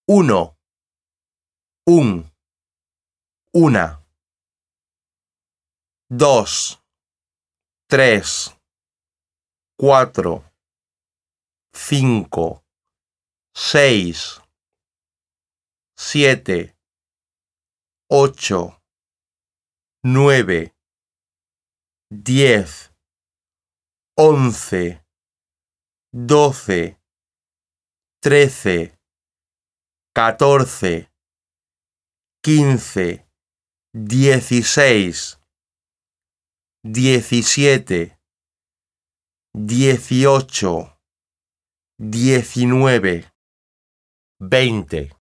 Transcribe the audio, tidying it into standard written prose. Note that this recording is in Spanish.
Uno, una. Dos, tres, cuatro, cinco, seis, siete, ocho, nueve, 10, 11, 12, 13, 14, 15, 16, 17, 18, 19, 20.